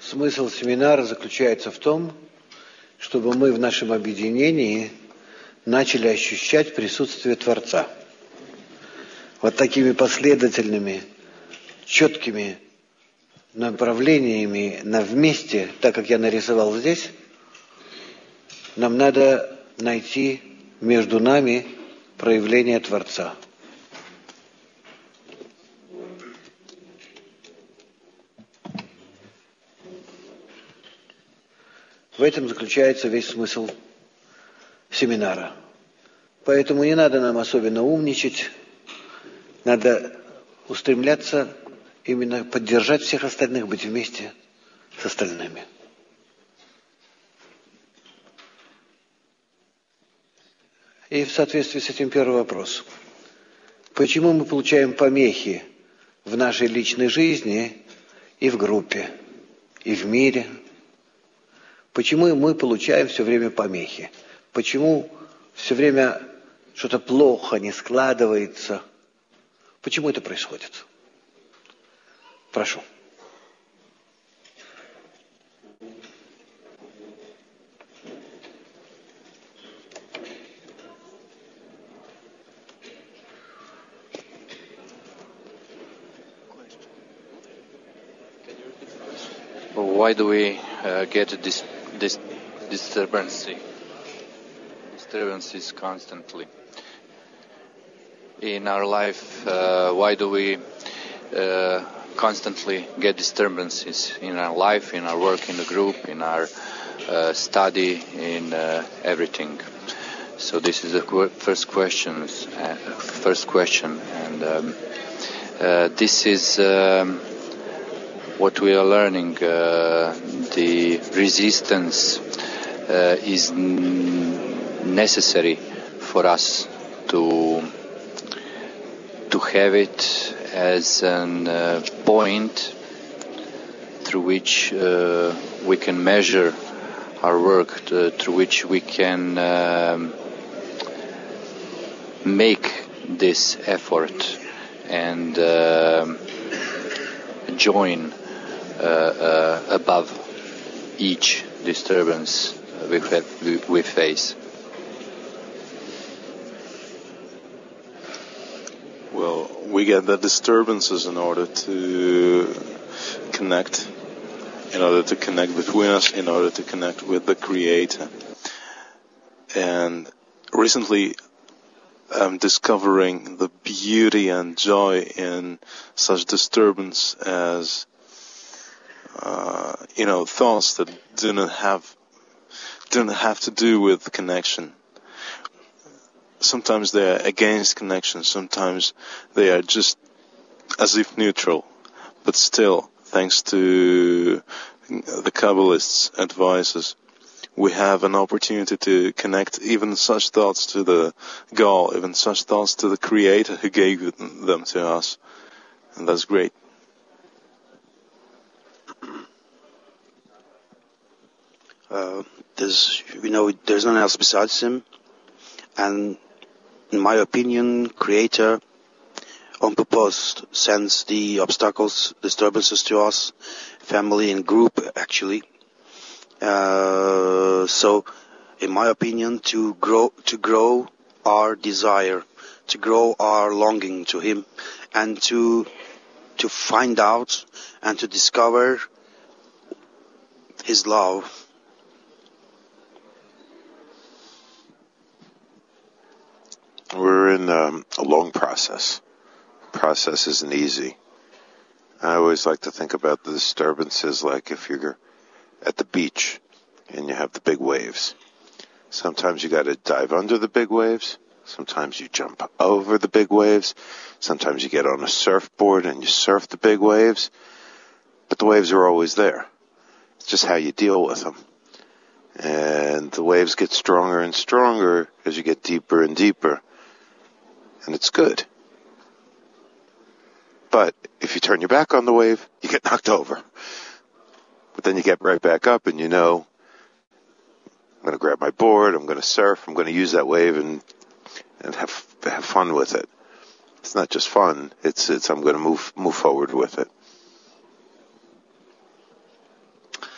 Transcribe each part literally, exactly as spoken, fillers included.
Смысл семинара заключается в том, чтобы мы в нашем объединении начали ощущать присутствие Творца. Вот такими последовательными, четкими направлениями на вместе, так как я нарисовал здесь, нам надо найти между нами проявление Творца. В этом заключается весь смысл семинара. Поэтому не надо нам особенно умничать, надо устремляться именно поддержать всех остальных, быть вместе с остальными. И в соответствии с этим первый вопрос. Почему мы получаем помехи в нашей личной жизни и в группе, и в мире? Почему мы получаем все время помехи? Почему все время что-то плохо, не складывается? Почему это происходит? Прошу. Why do we uh, get this this disturbance disturbances constantly in our life? Uh, why do we uh, constantly get disturbances in our life, in our work, in the group, in our uh, study, in uh, everything? So this is the qu- first question. Uh, first question, and um, uh, this is. Um, What we are learning, uh, the resistance uh, is n- necessary for us to to have it as a uh, point through which uh, we can measure our work, to, through which we can um, make this effort and uh, join Uh, uh, above each disturbance we, have, we, we face. Well, we get the disturbances in order to connect, in order to connect between us, in order to connect with the Creator. And recently I'm discovering the beauty and joy in such disturbance as Uh, you know, thoughts that do not have do not have to do with connection. Sometimes they are against connection. Sometimes they are just as if neutral. But still, thanks to the Kabbalists' advices, we have an opportunity to connect even such thoughts to the goal, even such thoughts to the Creator who gave them to us, and that's great. Uh, there's, you know, there's none else besides him, and in my opinion, Creator on purpose sends the obstacles, disturbances to us, family and group actually. Uh, so, in my opinion, to grow, to grow our desire, to grow our longing to Him, and to to find out and to discover His love. We're in um, a long process. Process isn't easy. I always like to think about the disturbances like if you're at the beach and you have the big waves. Sometimes you got to dive under the big waves. Sometimes you jump over the big waves. Sometimes you get on a surfboard and you surf the big waves. But the waves are always there. It's just how you deal with them. And the waves get stronger and stronger as you get deeper and deeper. And it's good. But if you turn your back on the wave, you get knocked over. But then you get right back up and you know, I'm going to grab my board, I'm going to surf, I'm going to use that wave and and have have fun with it. It's not just fun, it's it's I'm going to move move forward with it.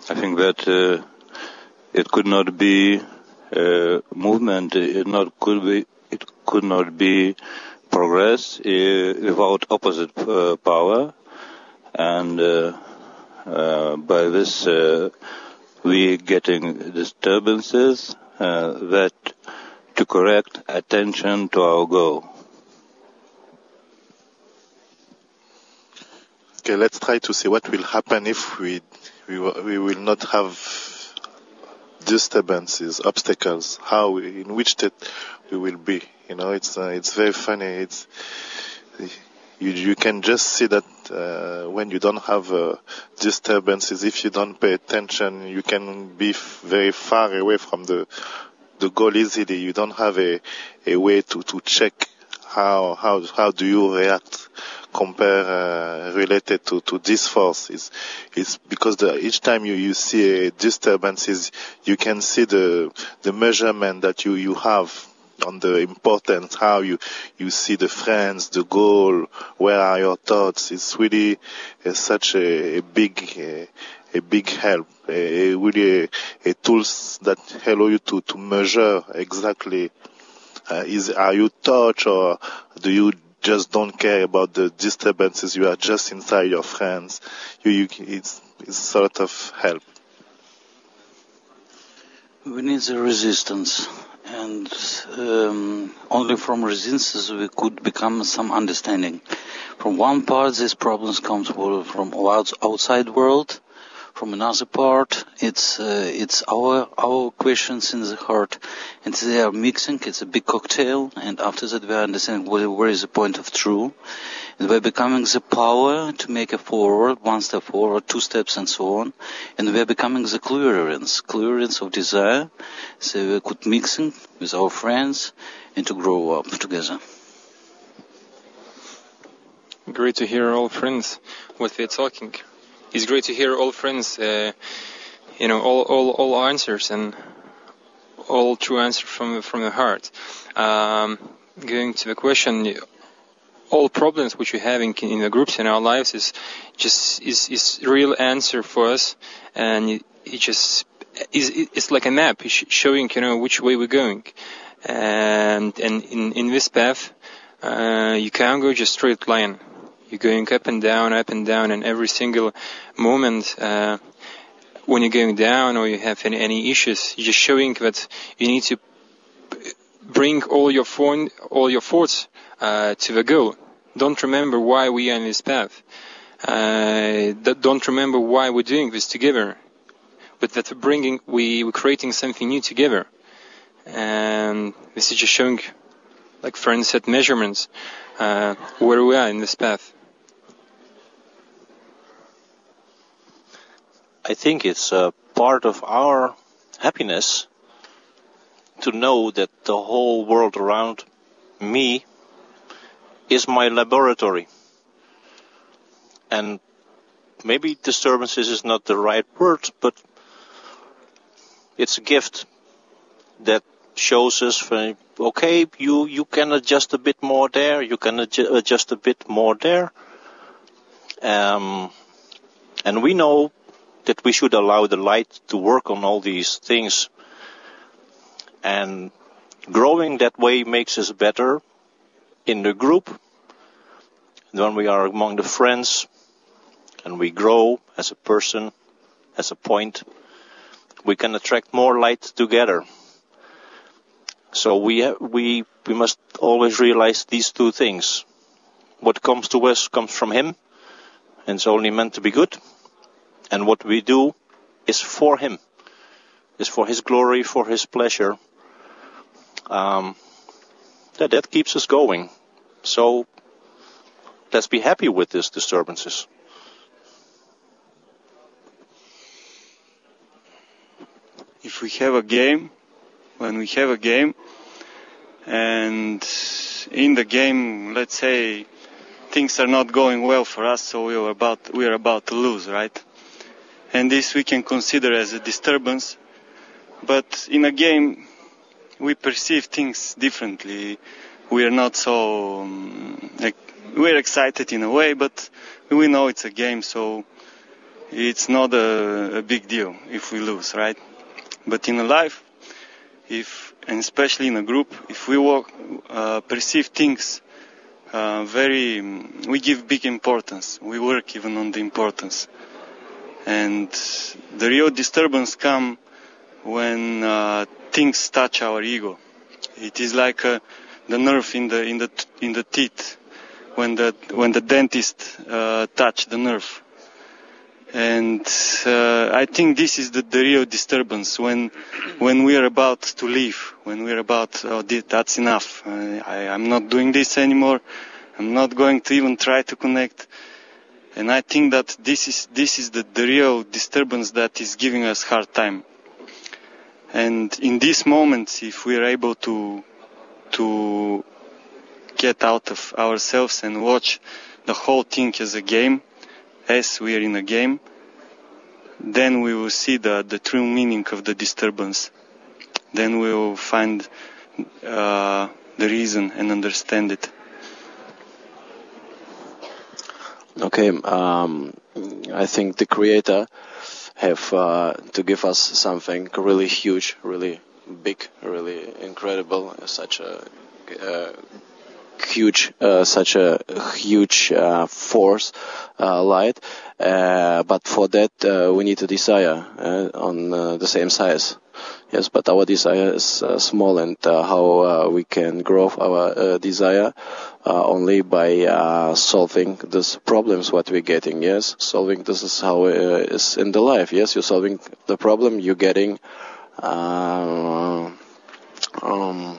I think that uh, it could not be uh, movement. It not could be. It could not be progress uh, without opposite uh, power, and uh, uh, by this uh, we getting disturbances uh, that to correct attention to our goal. Okay, let's try to see what will happen if we we, we will not have disturbances, obstacles. How we, in which state we will be. You know, it's uh, it's very funny. It's you you can just see that uh, when you don't have uh, disturbances, if you don't pay attention, you can be f- very far away from the the goal easily. You don't have a a way to to check how how how do you react. Compare uh, related to, to this force is is because the, each time you, you see a disturbances, you can see the the measurement that you, you have on the importance, how you, you see the friends, the goal, where are your thoughts. It's really uh, such a, a big a, a big help, a, a really a, a tools that allow you to, to measure exactly uh, is are you touched or do you just don't care about the disturbances. You are just inside your friends. You, you it's, it's sort of help. We need the resistance, and um, only from resistance we could become some understanding. From one part, these problems come from outside world. From another part, it's uh, it's our our questions in the heart, and they are mixing. It's a big cocktail, and after that we are understanding where, where is the point of truth, and we're becoming the power to make a forward, one step forward, two steps, and so on, and we are becoming the clearance, clearance of desire, so we could mixing with our friends and to grow up together. Great to hear all friends what we're talking. It's great to hear all friends, uh, you know, all, all, all answers and all true answers from from the heart. Um, going to the question, all problems which we're having in the groups in our lives is just is is real answer for us, and it, it just is it's like a map showing, you know, which way we're going, and and in in this path, uh, you can't go just straight line. You're going up and down, up and down, and every single moment uh, when you're going down or you have any, any issues, you're just showing that you need to bring all your phone, all your thoughts uh, to the goal. Don't remember why we are in this path. Uh, don't remember why we're doing this together, but that we're bringing, we, we're creating something new together. And this is just showing, like friends said, measurements uh, where we are in this path. I think it's a part of our happiness to know that the whole world around me is my laboratory. And maybe disturbances is not the right word, but it's a gift that shows us, okay, you, you can adjust a bit more there, you can adju- adjust a bit more there. Um, and we know that we should allow the light to work on all these things. And growing that way makes us better in the group. And when we are among the friends and we grow as a person, as a point, we can attract more light together. So we ha- we we must always realize these two things. What comes to us comes from Him, and it's only meant to be good. And what we do is for Him, is for His glory, for His pleasure. Um, that, that keeps us going. So let's be happy with these disturbances. If we have a game, when we have a game, and in the game, let's say, things are not going well for us, so we are about we are about to lose, right? And this we can consider as a disturbance. But in a game, we perceive things differently. We are not so um, like we're excited in a way, but we know it's a game, so it's not a, a big deal if we lose, right? But in a life, if and especially in a group, if we walk, uh, perceive things uh, very, we give big importance. We work even on the importance, and the real disturbance come when uh, things touch our ego. It is like uh, the nerve in the in the in the teeth when the when the dentist uh, touch the nerve. And uh, I think this is the, the real disturbance when when we are about to leave, when we are about, oh, that's enough. Uh, I, I'm not doing this anymore. I'm not going to even try to connect. And I think that this is this is the, the real disturbance that is giving us hard time. And in these moments, if we are able to to get out of ourselves and watch the whole thing as a game, as we are in a game, then we will see the, the true meaning of the disturbance. Then we will find uh, the reason and understand it. Okay, um, I think the Creator have uh, to give us something really huge, really big, really incredible, such a uh, huge, uh, such a huge uh, force, uh, light. Uh, but for that, uh, we need a desire uh, on uh, the same size. Yes, but our desire is uh, small, and uh, how uh, we can grow our uh, desire uh, only by uh, solving these problems what we're getting. Yes, solving this is how it is in the life. Yes, you're solving the problem, you're getting uh, um,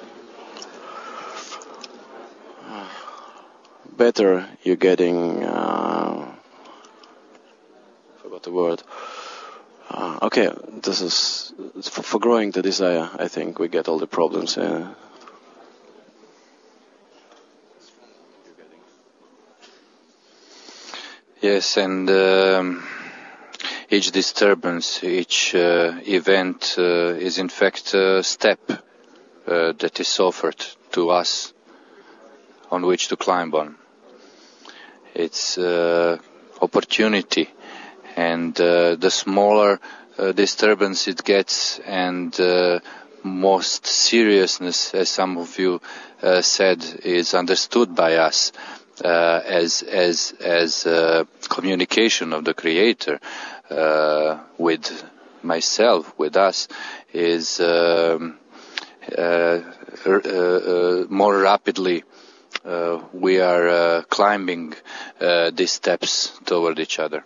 better. You're getting uh, forgot the word. Uh, okay, this is for, for growing the desire. I think we get all the problems. Uh, yes, and um, each disturbance, each uh, event uh, is in fact a step uh, that is offered to us on which to climb on. It's uh, opportunity. And uh, the smaller uh, disturbance it gets, and uh, most seriousness, as some of you uh, said, is understood by us uh, as as as uh, communication of the Creator uh, with myself, with us, is um, uh, uh, uh, more rapidly. Uh, we are uh, climbing uh, these steps toward each other.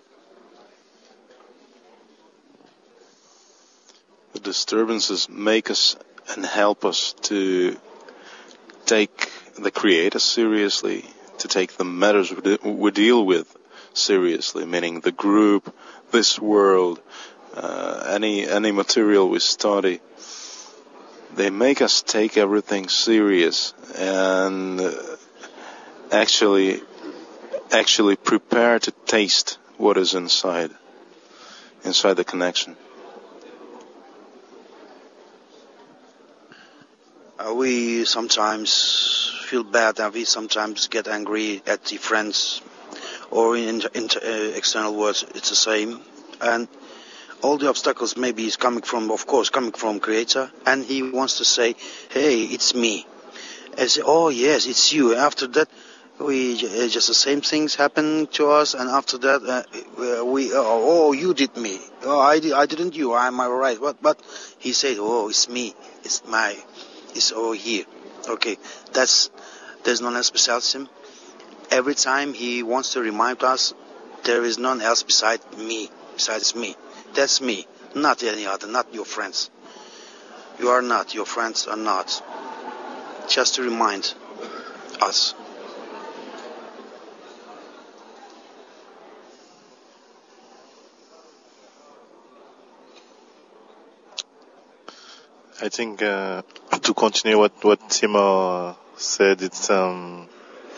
The disturbances make us and help us to take the Creator seriously, to take the matters we deal with seriously, meaning the group, this world, uh, any any material we study. They make us take everything serious and actually actually prepare to taste what is inside, inside the connection. Uh, we sometimes feel bad and we sometimes get angry at the friends or in, in uh, external words, it's the same. And all the obstacles maybe is coming from, of course, coming from Creator, and he wants to say, hey, it's me. And say, oh, yes, it's you. And after that, we uh, just the same things happen to us, and after that, uh, we, oh, oh, you did me. Oh, I, did, I didn't you. Am I right? But, but he said, oh, it's me. It's my... is over here. Okay, that's there's none else besides him. Every time he wants to remind us, there is none else beside me, besides me. That's me, not any other, not your friends. You are not, your friends are not. Just to remind us. I think uh, to continue what what Timo said, it's um,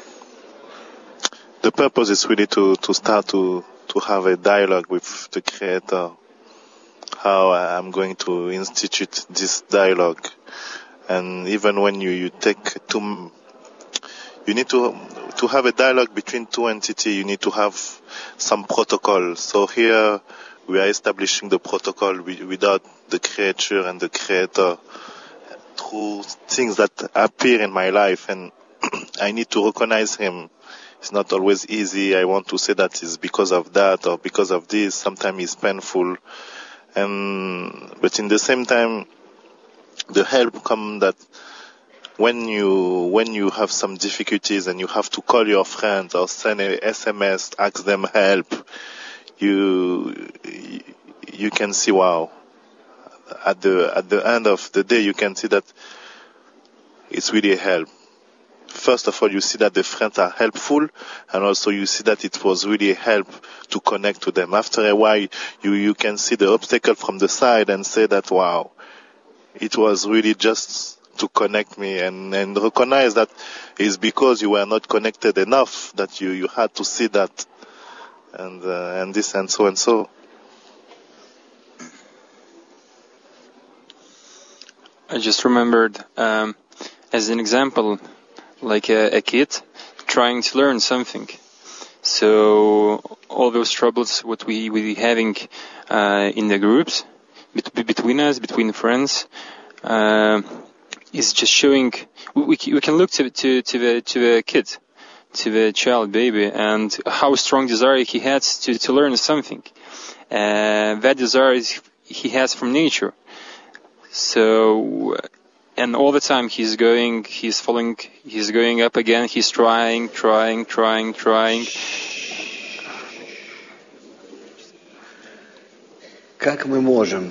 the purpose is really to, to start to, to have a dialogue with the Creator. How I'm going to institute this dialogue, and even when you, you take too you need to to have a dialogue between two entities. You need to have some protocol. So here we are establishing the protocol without the creature and the creator through things that appear in my life, and I need to recognize him. It's not always easy. I want to say that it's because of that or because of this. Sometimes it's painful. And, but in the same time, the help comes that when you, when you have some difficulties and you have to call your friends or send a S M S, ask them help, you, you can see, wow, at the, at the end of the day, you can see that it's really a help. First of all, you see that the friends are helpful, and also you see that it was really a help to connect to them. After a while, you, you can see the obstacle from the side and say that, wow, it was really just to connect me, and, and recognize that it's because you were not connected enough that you, you had to see that, and, uh, and this and so and so. I just remembered, um, as an example, like a, a kid trying to learn something. So all those troubles what we we having uh, in the groups bet- between us, between friends, uh, is just showing. We, we we can look to to to the to the kid, to the child baby, and how strong desire he has to to learn something. Uh, that desire is, he has from nature. So. And all the time he's going, he's falling, he's going up again, he's trying, trying, trying, trying. Как мы можем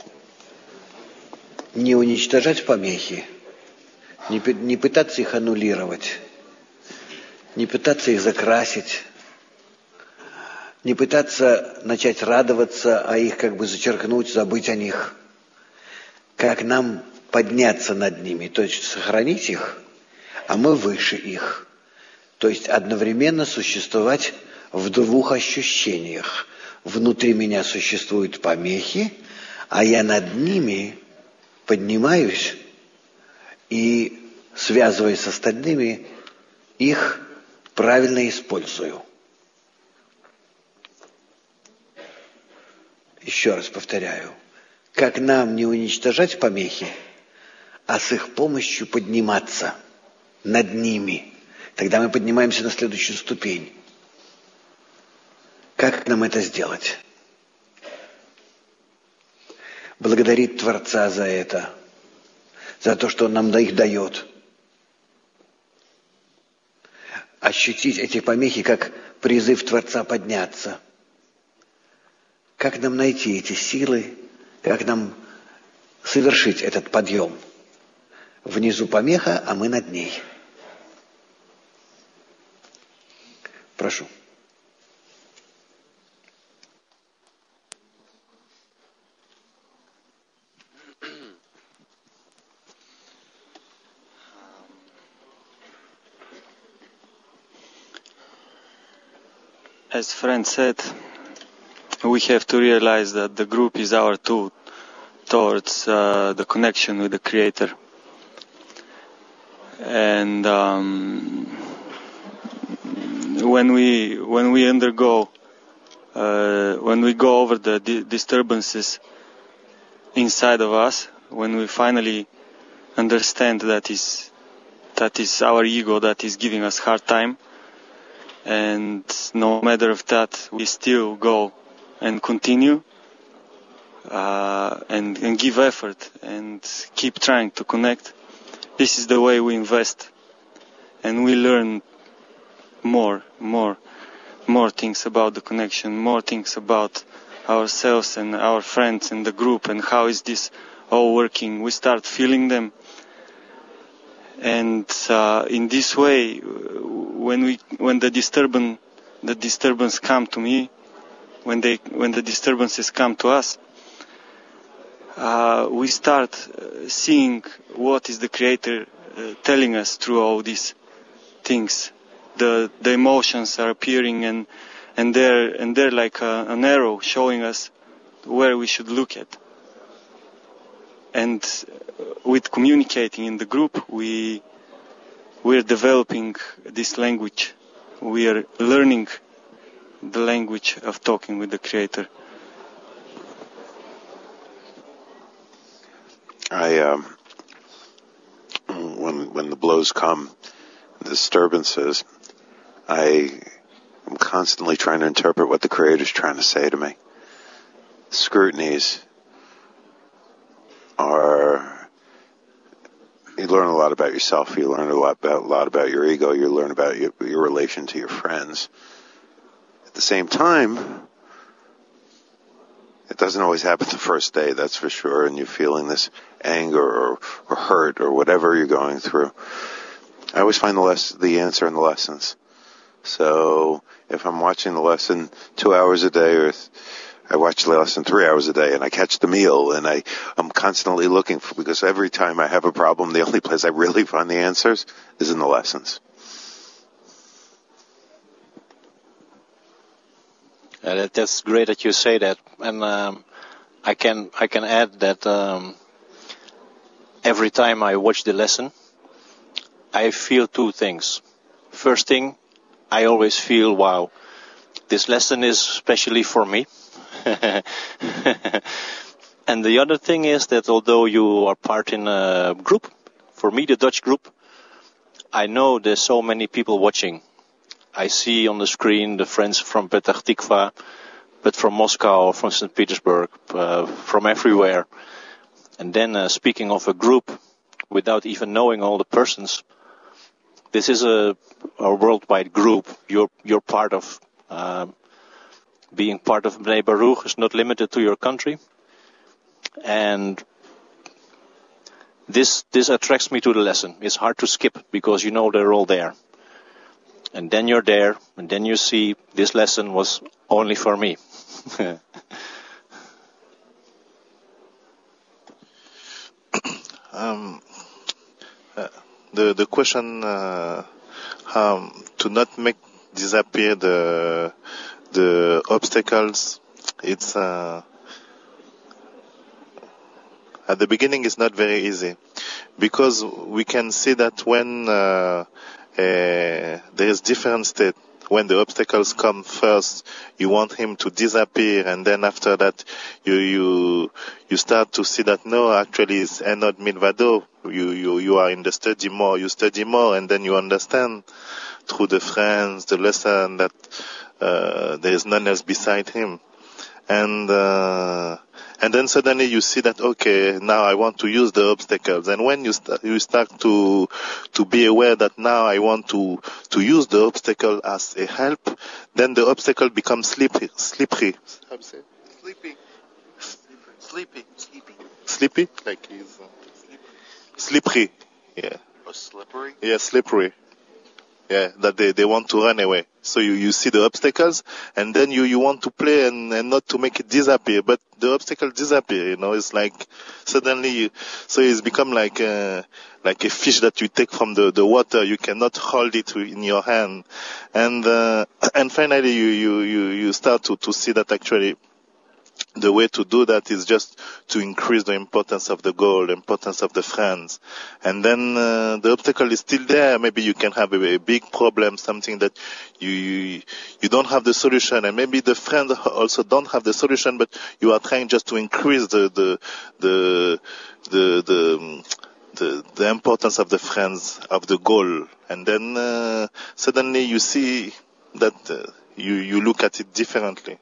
не уничтожать помехи, не, не пытаться их аннулировать, не пытаться их закрасить, не пытаться начать радоваться, а их как бы зачеркнуть, забыть о них? Как нам подняться над ними, то есть сохранить их, а мы выше их. То есть одновременно существовать в двух ощущениях. Внутри меня существуют помехи, а я над ними поднимаюсь и, связываясь с остальными, их правильно использую. Еще раз повторяю. Как нам не уничтожать помехи, а с их помощью подниматься над ними. Тогда мы поднимаемся на следующую ступень. Как нам это сделать? Благодарить Творца за это, за то, что Он нам их дает. Ощутить эти помехи как призыв Творца подняться. Как нам найти эти силы, как нам совершить этот подъем? Внизу помеха, а мы над ней. Прошу. As friend said, we have to realize that the group is our tool towards uh, the connection with the Creator. And um, when we when we undergo uh, when we go over the di- disturbances inside of us, when we finally understand that is that is our ego that is giving us hard time, and no matter of that, we still go and continue uh, and, and give effort and keep trying to connect. This is the way we invest, and we learn more, more, more things about the connection, more things about ourselves and our friends and the group, and how is this all working. We start feeling them, and uh, in this way, when we, when the disturbance, the disturbance come to me, when they, when the disturbances come to us, Uh, we start uh, seeing what is the Creator uh, telling us through all these things. The the emotions are appearing, and and they're and they're like a, an arrow showing us where we should look at. And with communicating in the group, we we're developing this language. We are learning the language of talking with the Creator. I, um, when when the blows come, the disturbances, I am constantly trying to interpret what the Creator's trying to say to me. Scrutinies are, you learn a lot about yourself, you learn a lot about, a lot about your ego, you learn about your, your relation to your friends. At the same time, it doesn't always happen the first day, that's for sure, and you're feeling this anger or, or hurt or whatever you're going through. I always find the less, the answer in the lessons. So if I'm watching the lesson two hours a day, or I watch the lesson three hours a day, and I catch the meal, and I, I'm constantly looking for, because every time I have a problem, the only place I really find the answers is in the lessons. Uh, that, that's great that you say that, and um, I can I can add that um, every time I watch the lesson, I feel two things. First thing, I always feel, wow, this lesson is especially for me. And the other thing is that although you are part in a group, for me the Dutch group, I know there's so many people watching. I see on the screen the friends from Petach Tikva, but from Moscow, from Saint Petersburg, uh, from everywhere. And then uh, speaking of a group, without even knowing all the persons, this is a, a worldwide group. You're you're part of. Uh, being part of Bnei Baruch is not limited to your country, and this this attracts me to the lesson. It's hard to skip because you know they're all there. And then you're there, and then you see this lesson was only for me. um, uh, the the question uh, um, to not make disappear the the obstacles. It's uh, at the beginning it's not very easy, because we can see that when uh, Uh, there is different state. When the obstacles come first, you want him to disappear, and then after that, you you you start to see that no, actually it's enod milvado. You you you are in the study more. You study more, and then you understand through the friends, the lesson, that uh, there is none else beside him, and. Uh, And then suddenly you see that, okay, now I want to use the obstacles. And when you start, you start to, to be aware that now I want to, to use the obstacle as a help, then the obstacle becomes slippery, slippery. How do you say? Sleepy. Sleepy. Sleepy. Sleepy? Like he's, uh, slippery. Yeah. Or slippery? Yeah, slippery. Yeah, that they, they want to run away. So you, you see the obstacles, and then you, you want to play and, and not to make it disappear, but the obstacle disappear, you know, it's like suddenly, you, so it's become like a, like a fish that you take from the, the water, you cannot hold it in your hand. And, uh, and finally you, you, you, you start to, to see that actually the way to do that is just to increase the importance of the goal, the importance of the friends. And then uh, the obstacle is still there. Maybe you can have a, a big problem, something that you, you you don't have the solution, and maybe the friends also don't have the solution, but you are trying just to increase the the the the the, the, the importance of the friends, of the goal. And then uh, suddenly you see that uh, you you look at it differently.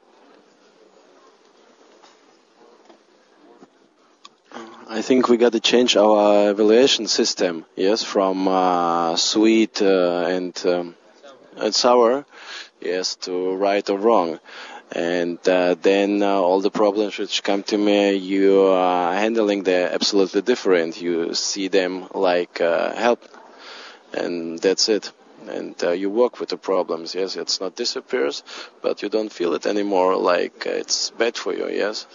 I think we got to change our evaluation system, yes, from uh, sweet uh, and um, and sour, yes, to right or wrong. And uh, then uh, all the problems which come to me, you are handling them absolutely different. You see them like uh, help, and that's it. And uh, you work with the problems, yes, it's not disappears, but you don't feel it anymore like uh, it's bad for you, yes.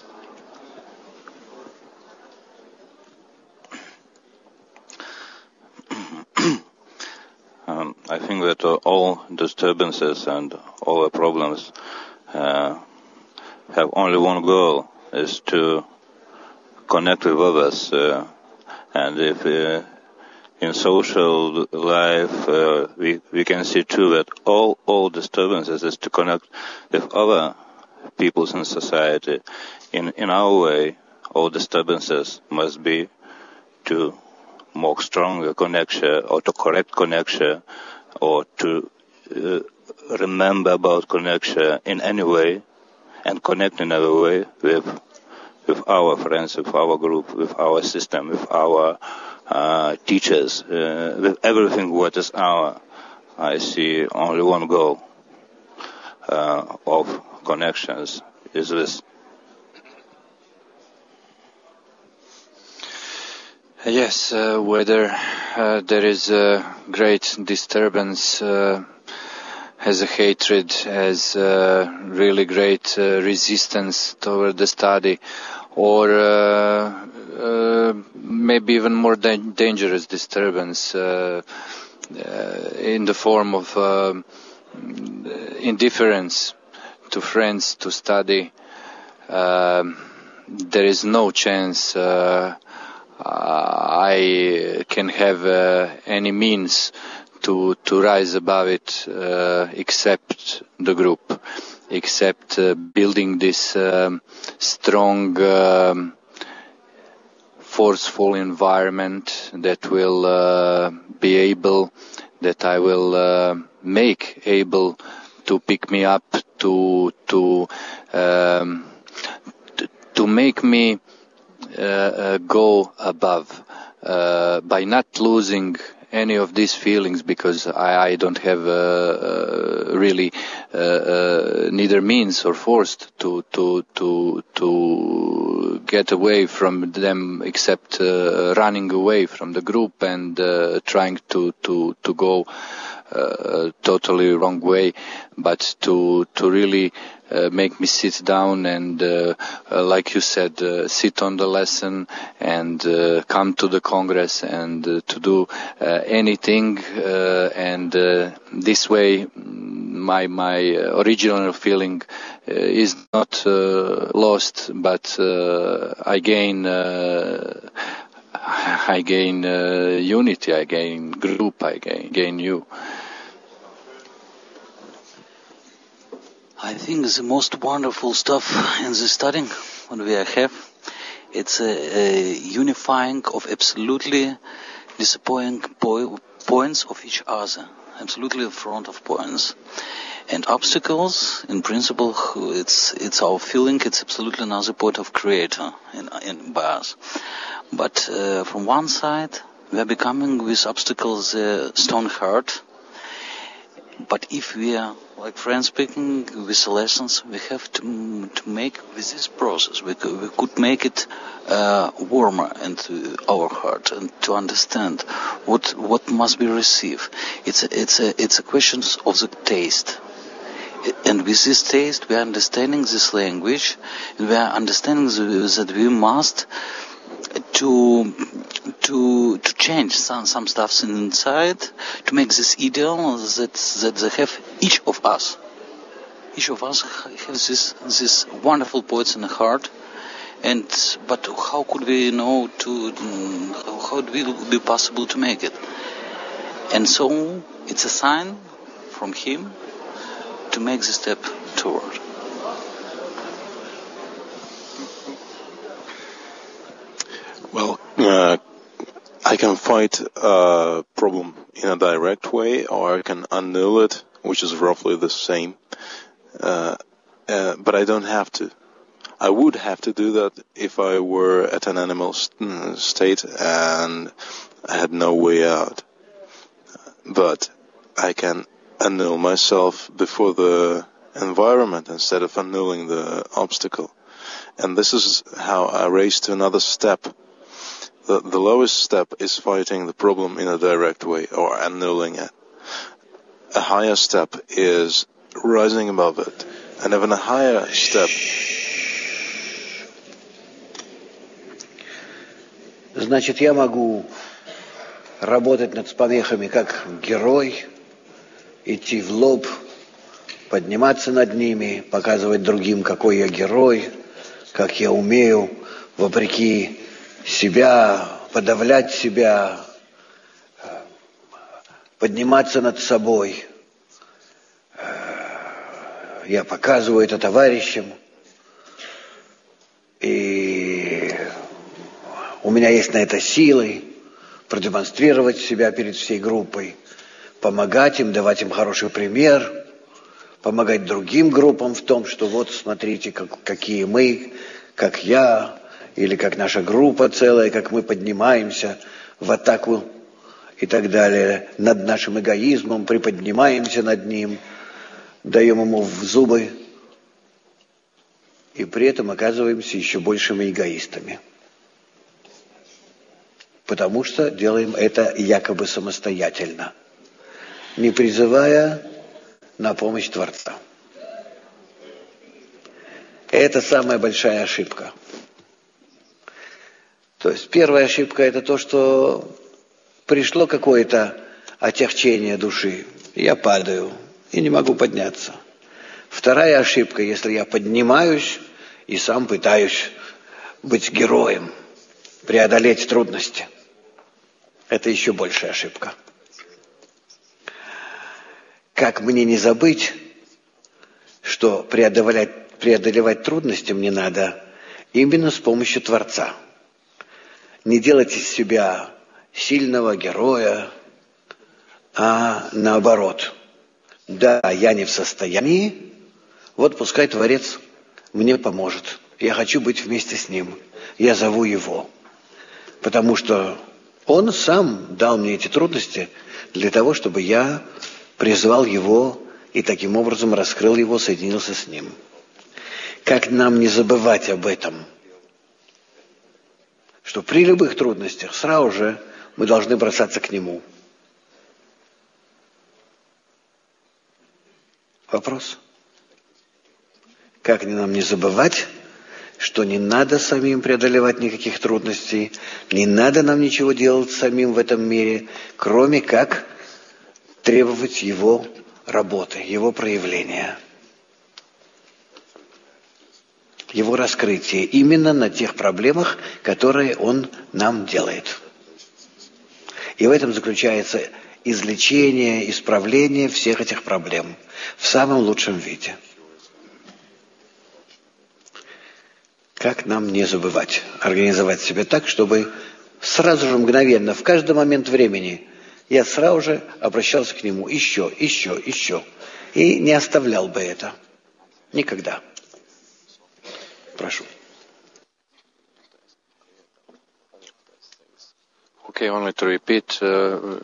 Um, I think that uh, all disturbances and all the problems uh, have only one goal, is to connect with others. Uh, and if uh, in social life, uh, we, we can see too that all, all disturbances is to connect with other peoples in society. In, in our way, all disturbances must be to more stronger connection or to correct connection or to uh, remember about connection in any way and connect in every way with with our friends, with our group, with our system, with our uh, teachers, uh, with everything what is our. I see only one goal uh, of connections is this. Yes, uh, whether uh, there is a great disturbance, uh, has a hatred, has a really great uh, resistance toward the study, or uh, uh, maybe even more da- dangerous disturbance uh, uh, in the form of uh, indifference to friends, to study. Uh, there is no chance uh, I can have uh, any means to to rise above it uh, except the group, except uh, building this um, strong, um, forceful environment that will uh, be able, that I will uh, make able to pick me up, to to um, to, to make me uh, uh, go above uh, by not losing any of these feelings, because I, I don't have uh, uh, really uh, uh, neither means or forced to to to to get away from them, except uh, running away from the group and uh, trying to to to go uh, totally wrong way, but to to really Uh, make me sit down and, uh, uh, like you said, uh, sit on the lesson and uh, come to the Congress and uh, to do uh, anything. Uh, and uh, this way, my my original feeling uh, is not uh, lost, but uh, I gain. Uh, I gain uh, unity. I gain group. I gain gain you. I think the most wonderful stuff in the studying what we have, it's a, a unifying of absolutely disappointing po- points of each other, absolutely front of points. And obstacles, in principle, it's it's our feeling, it's absolutely another point of creator in, in by us. But uh, from one side, we are becoming with obstacles uh, stone hard. But if we are, like friends speaking, with lessons, we have to to make with this process, we could, we could make it uh, warmer into our heart and to understand what what must be received. It's a, it's a, it's a question of the taste. And with this taste, we are understanding this language, and we are understanding that we must to to to change some some stuffs inside, to make this ideal that that they have each of us. Each of us has this this wonderful poets in the heart, and but how could we know to how it will be possible to make it? And so it's a sign from him to make the step toward. Well, uh, I can fight a problem in a direct way, or I can annul it, which is roughly the same. Uh, uh, but I don't have to. I would have to do that if I were at an animal st- state and I had no way out. But I can annul myself before the environment instead of annulling the obstacle. And this is how I raise to another step. The, the lowest step is fighting the problem in a direct way or annulling it. A higher step is rising above it. And even a higher step. Значит, я могу работать над помехами как герой, идти в лоб, подниматься над ними, показывать другим, какой я герой, как я умею, вопреки себя, подавлять себя, подниматься над собой. Я показываю это товарищам. И у меня есть на это силы продемонстрировать себя перед всей группой, помогать им, давать им хороший пример, помогать другим группам в том, что вот смотрите, как, какие мы, как я, или как наша группа целая, как мы поднимаемся в атаку и так далее, над нашим эгоизмом, приподнимаемся над ним, даем ему в зубы, и при этом оказываемся еще большими эгоистами. Потому что делаем это якобы самостоятельно, не призывая на помощь Творца. Это самая большая ошибка. То есть первая ошибка – это то, что пришло какое-то отягчение души, я падаю и не могу подняться. Вторая ошибка, если я поднимаюсь и сам пытаюсь быть героем, преодолеть трудности. Это еще большая ошибка. Как мне не забыть, что преодолевать, преодолевать трудности мне надо именно с помощью Творца. Не делать из себя сильного героя, а наоборот. Да, я не в состоянии, вот пускай Творец мне поможет. Я хочу быть вместе с Ним. Я зову Его. Потому что Он сам дал мне эти трудности для того, чтобы я призвал Его и таким образом раскрыл Его, соединился с Ним. Как нам не забывать об этом? Что при любых трудностях сразу же мы должны бросаться к Нему. Вопрос? Как нам не забывать, что не надо самим преодолевать никаких трудностей, не надо нам ничего делать самим в этом мире, кроме как требовать Его работы, Его проявления, Его раскрытия именно на тех проблемах, которые Он нам делает. И в этом заключается излечение, исправление всех этих проблем в самом лучшем виде. Как нам не забывать организовать себя так, чтобы сразу же, мгновенно, в каждый момент времени я сразу же обращался к Нему еще, еще, еще. И не оставлял бы это. Никогда. Прошу. Okay, only to repeat, uh,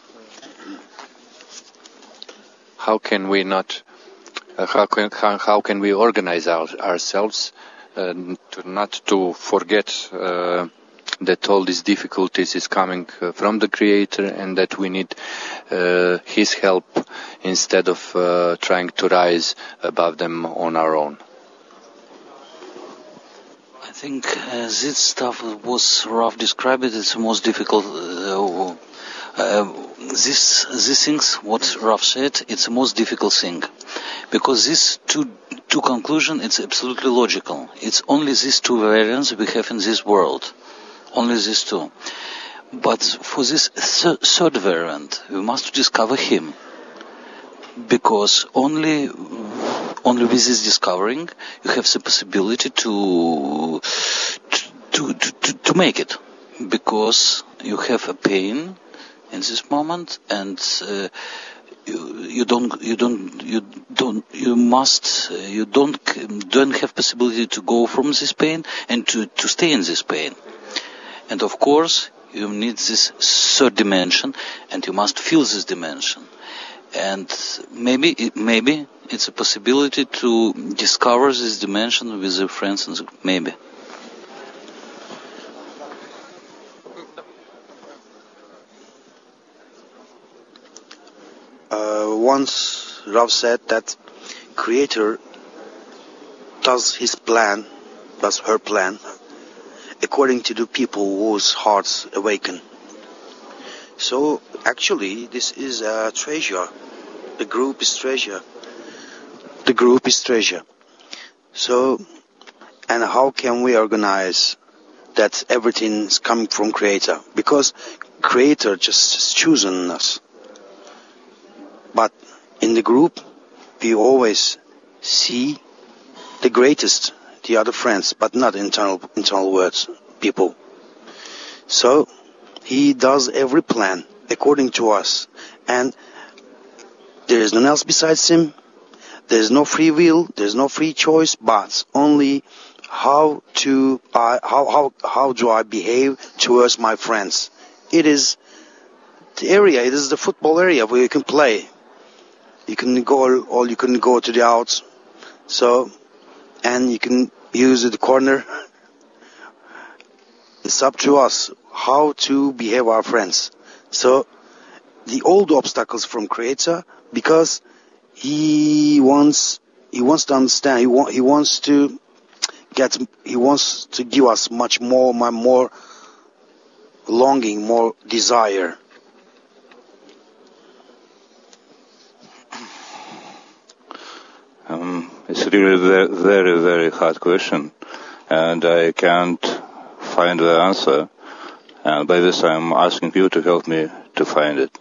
how can we not, uh, how can how, how can we organize our, ourselves uh, to not to forget uh, that all these difficulties is coming uh, from the Creator and that we need uh, His help instead of uh, trying to rise above them on our own. I think uh, this stuff was Rav described it. It's the most difficult. Uh, uh, this these things, what Rav said, it's the most difficult thing, because these two two conclusion, it's absolutely logical. It's only these two variants we have in this world, only these two. But for this th- third variant, we must discover Him, because only. Only with this discovering, you have the possibility to to, to, to to make it, because you have a pain in this moment, and uh, you, you don't you don't you don't you must uh, you don't don't have possibility to go from this pain and to, to stay in this pain, and of course you need this third dimension, and you must feel this dimension. And maybe, it, maybe it's a possibility to discover this dimension with your friends, and maybe. Uh, once Rav said that Creator does his plan, does her plan, according to the people whose hearts awaken. So actually, this is a treasure. The group is treasure. The group is treasure. So, and how can we organize that everything is coming from Creator? Because Creator just has chosen us. But in the group, we always see the greatest, the other friends, but not internal internal words, people. So he does every plan according to us, and there is none else besides him. There is no free will, there is no free choice, but only how to uh, how how how do I behave towards my friends. It is the area, it is the football area where you can play. You can go, or you can go to the outs. So, and you can use the corner. It's up to us how to behave our friends. So, the old obstacles from Creator, because he wants he wants to understand. He want he wants to get. He wants to give us much more, my more longing, more desire. Um, it's really a very, very hard question, and I can't find the answer. And by this, I'm asking you to help me to find it.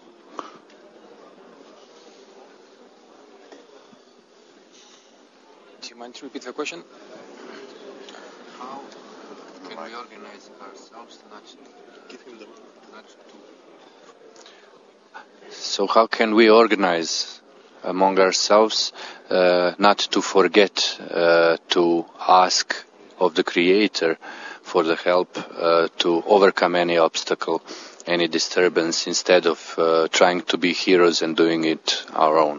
Do you mind to repeat the question? How can we organize ourselves not to give him the not to? So how can we organize among ourselves uh, not to forget uh, to ask of the Creator for the help uh, to overcome any obstacle, any disturbance, instead of uh, trying to be heroes and doing it our own?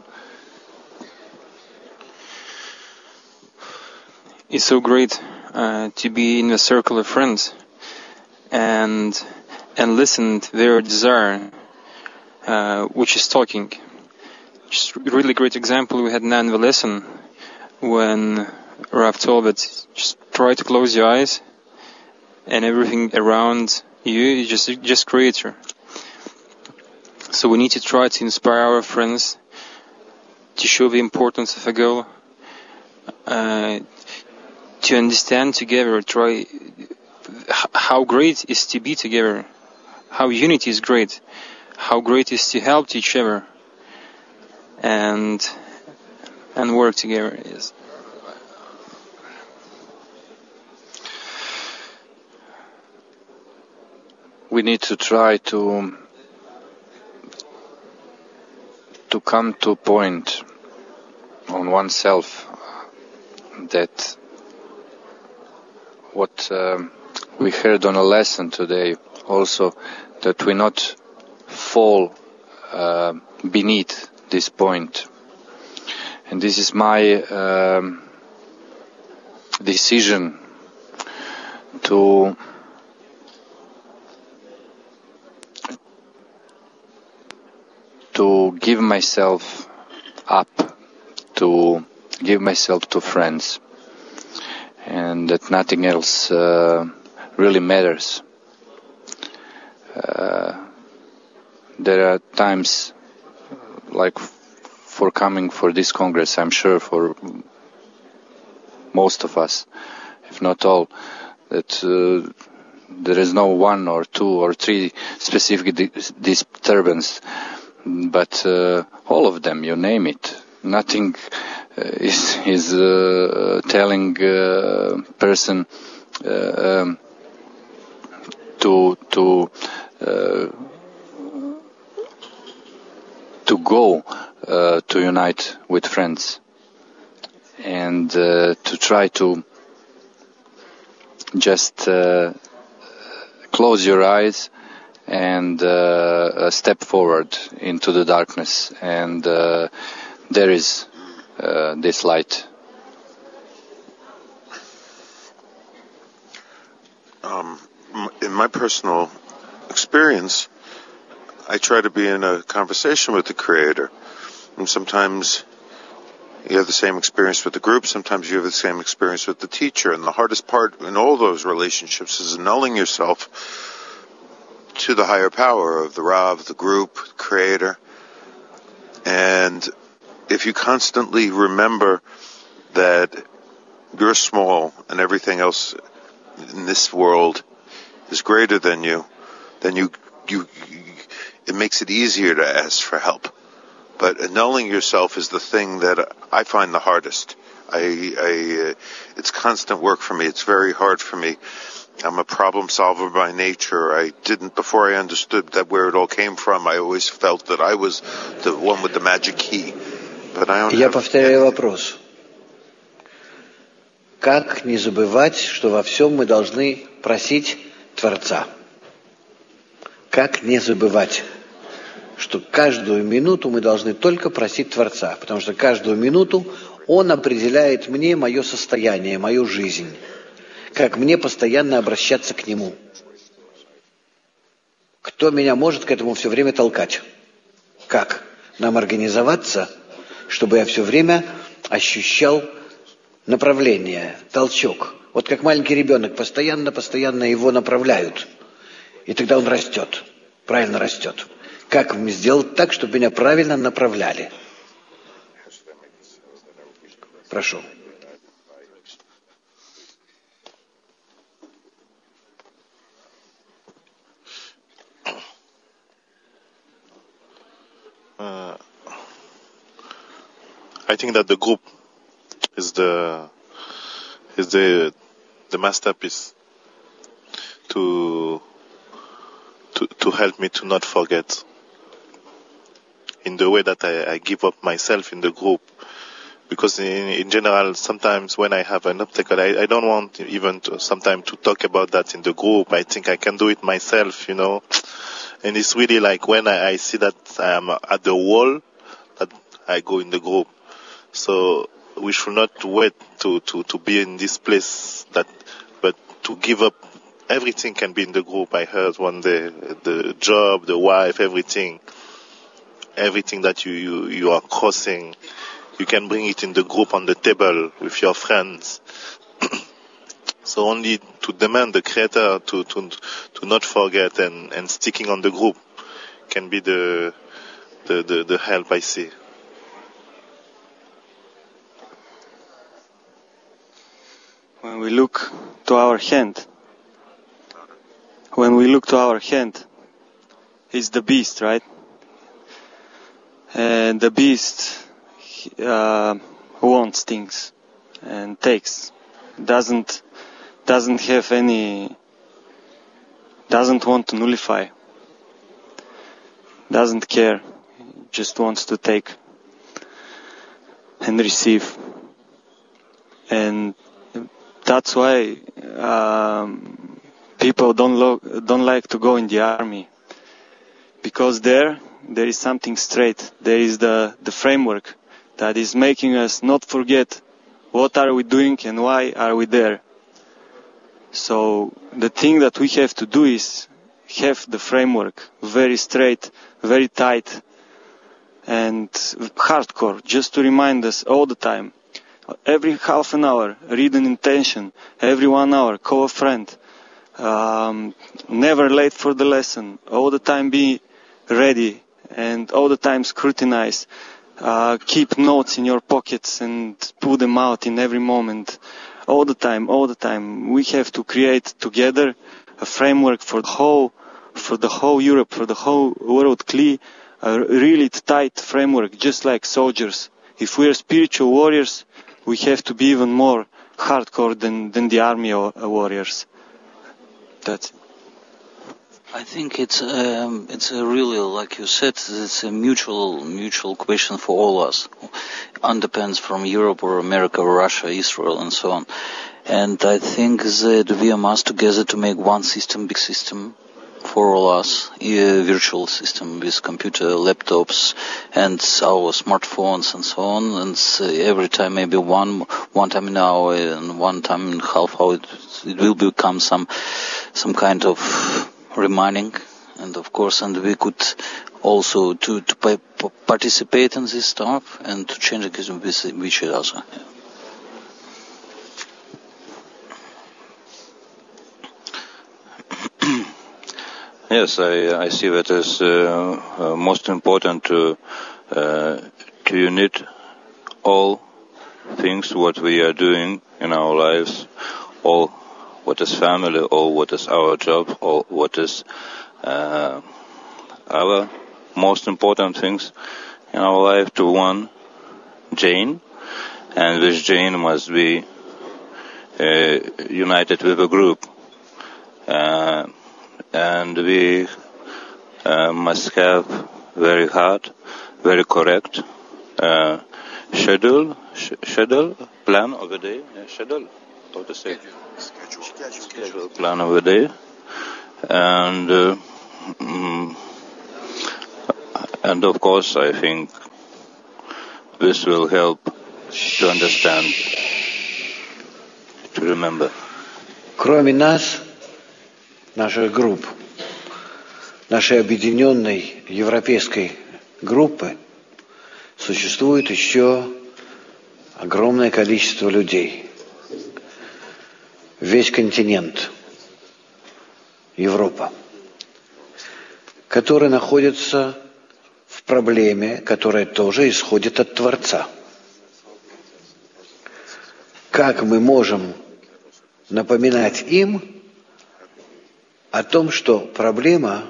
It's so great uh, to be in a circle of friends and and listen to their desire, uh, which is talking. Just really great example. We had an lesson when Rav told us, just try to close your eyes, and everything around you is just just Creator. So we need to try to inspire our friends to show the importance of a goal. Uh, to understand together, try how great is to be together, how unity is great, how great is to help each other, and and work together. Yes. We need to try to to come to a point on oneself that what um, we heard on a lesson today also, that we not fall uh, beneath this point. And this is my um, decision to to give myself up, to give myself to friends, and that nothing else uh, really matters. Uh, there are times, like for coming for this Congress, I'm sure for most of us, if not all, that uh, there is no one or two or three specific di- disturbance, but uh, all of them, you name it. Nothing uh, is is uh, telling uh, person uh, um, to to uh, to go uh, to unite with friends and uh, to try to just uh, close your eyes and uh, step forward into the darkness, and uh, there is uh, this light. Um, in my personal experience, I try to be in a conversation with the Creator. And sometimes you have the same experience with the group, sometimes you have the same experience with the teacher. And the hardest part in all those relationships is annulling yourself to the higher power of the Rav, the group, Creator. And if you constantly remember that you're small and everything else in this world is greater than you, then you, you, it makes it easier to ask for help. But annulling yourself is the thing that I find the hardest. I, I uh, it's constant work for me. It's very hard for me. I'm a problem solver by nature. I didn't, before I understood that where it all came from, I always felt that I was the one with the magic key. But I don't Я have... повторяю вопрос. Как не забывать, что во всем мы должны просить Творца? Как не забывать, что каждую минуту мы должны только просить Творца, потому что каждую минуту Он определяет мне мое состояние, мою жизнь, как мне постоянно обращаться к Нему. Кто меня может к этому все время толкать? Как нам организоваться, чтобы я все время ощущал направление, толчок? Вот как маленький ребенок, постоянно-постоянно его направляют, и тогда он растет, правильно растет. Как мне сделать так, чтобы меня правильно направляли? Прошу. Uh, I think that the group is the is the the masterpiece to to to help me to not forget. In the way that I, I give up myself in the group, because in, in general, sometimes when I have an obstacle, I, I don't want even to, sometimes to talk about that in the group. I think I can do it myself, you know. And it's really like when I, I see that I am at the wall, that I go in the group. So we should not wait to, to, to be in this place, that, but to give up. Everything can be in the group. I heard one day, the job, the wife, everything. Everything that you, you, you are crossing, you can bring it in the group on the table with your friends. So only to demand the Creator to, to, to not forget and, and sticking on the group can be the, the, the, the help I see. When we look to our hand, when we look to our hand, it's the beast, right? And the beast uh, wants things and takes, doesn't doesn't have any, doesn't want to nullify, doesn't care, just wants to take and receive. And that's why um, people don't lo- don't like to go in the army, because there there is something straight. There is the, the framework that is making us not forget what are we doing and why are we there. So the thing that we have to do is have the framework very straight, very tight, and hardcore, just to remind us all the time. Every half an hour, read an intention. Every one hour, call a friend. Um, never late for the lesson. All the time be ready, and all the time scrutinize. Uh, keep notes in your pockets and pull them out in every moment. All the time, all the time. We have to create together a framework for the whole, for the whole Europe, for the whole world, clear, a really tight framework, just like soldiers. If we are spiritual warriors, we have to be even more hardcore than, than the army warriors. That's it. I think it's um, it's a really, like you said, it's a mutual mutual question for all of us. Undepends from Europe or America or Russia, Israel, and so on. And I think that we must together to make one system, big system for all us, a virtual system with computer, laptops, and our smartphones and so on. And every time, maybe one one time an hour and one time in half hour, it, it will become some some kind of reminding, and of course, and we could also to to pa- participate in this stuff and to change it with each other. Yes, I, I see that as uh, uh, most important to uh, to unite all things what we are doing in our lives, all what is family, or what is our job, or what is uh, our most important things in our life to one Jane, and this Jane must be uh, united with a group. Uh, and we uh, must have very hard, very correct uh, schedule, sh- schedule, plan of the day, yeah, schedule, how to say, schedule, schedule, schedule, plan of the day, and uh, mm, and of course I think this will help to understand, to remember. Кроме нас, наших групп, нашей объединенной европейской группы, существует еще огромное количество людей. Весь континент, Европа, которые находятся в проблеме, которая тоже исходит от Творца. Как мы можем напоминать им о том, что проблема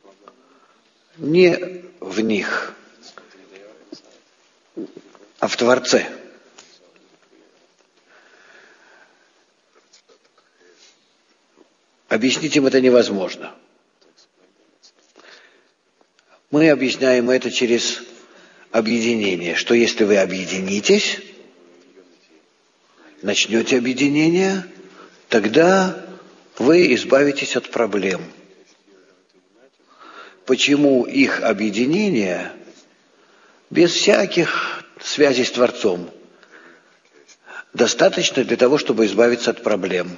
не в них, а в Творце. Объяснить им это невозможно. Мы объясняем это через объединение, что если вы объединитесь, начнете объединение, тогда вы избавитесь от проблем. Почему их объединение без всяких связей с Творцом достаточно для того, чтобы избавиться от проблем?